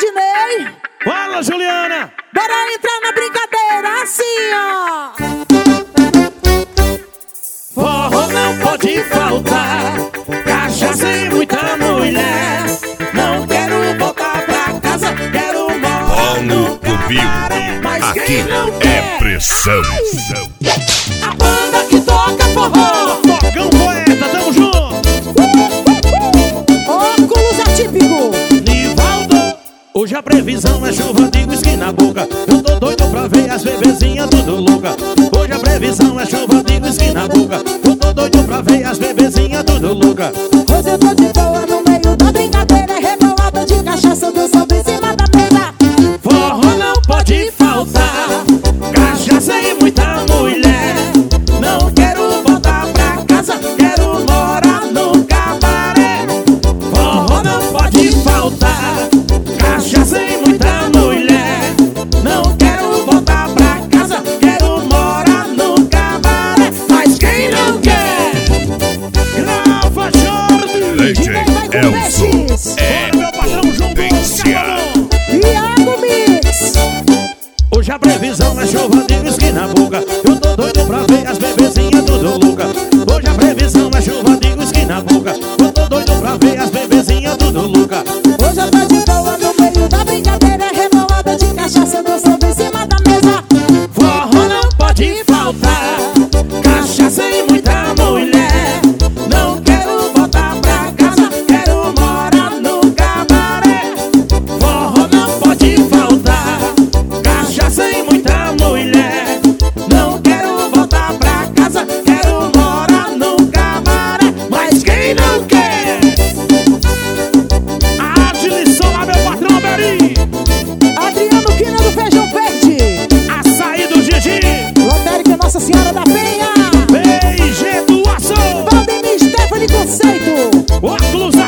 Ednei. Fala, Juliana. Bora entrar na brincadeira assim, ó. Forró não pode faltar, cachaça e muita mulher. Não quero voltar pra casa, quero morar no cabaré. Mas Aqui quem não é quer? pressão. A banda que toca forró. Fogão Poeta, tamo junto. Óculos atípico. Nivaldo. Hoje a previsão é chuva de whisky na boca. Eu tô doido pra ver as bebezinhas tudo louca. Hoje a previsão é chuva de whisky na boca. Eu tô doido pra ver as bebezinhas tudo louca. Hoje eu tô de boa no meio da brincadeira, rebolada de cachaça dançando em cima da mesa. Forró não pode faltar, cachaça e muita mulher. Não quero voltar pra casa, quero morar no cabaré. Forró não pode faltar, cachaça e muita mulher. Não quero voltar pra casa, quero morar no cabaré. Mas quem não quer? Grava, Jorge! DJ Elson é Meu patrão João potência. Iago Mix. Hoje a previsão é chuva de whisky na boca. Eu tô doido pra ver as bebezinhas tudo louca. Hoje a previsão é chuva de whisky na boca. Eu tô doido pra ver as bebezinhas tudo louca. Hoje eu tô de boa no meio da brincadeira, rebolada de cachaça dançando em cima da mesa. Forró não pode faltar, cachaça e muita mulher. Não quero voltar pra casa, quero morar no cabaré. Forró não pode faltar, cachaça e muita mulher. Não quero voltar pra casa, quero morar no cabaré. Mas quem não quer? Agilição lá, meu patrão Beri. Adriano Quina do Feijão Verde. Açaí do Gigi. Lotérica Nossa Senhora da Penha. BG do Aço. Valdemir Stephanie Conceito. Óculos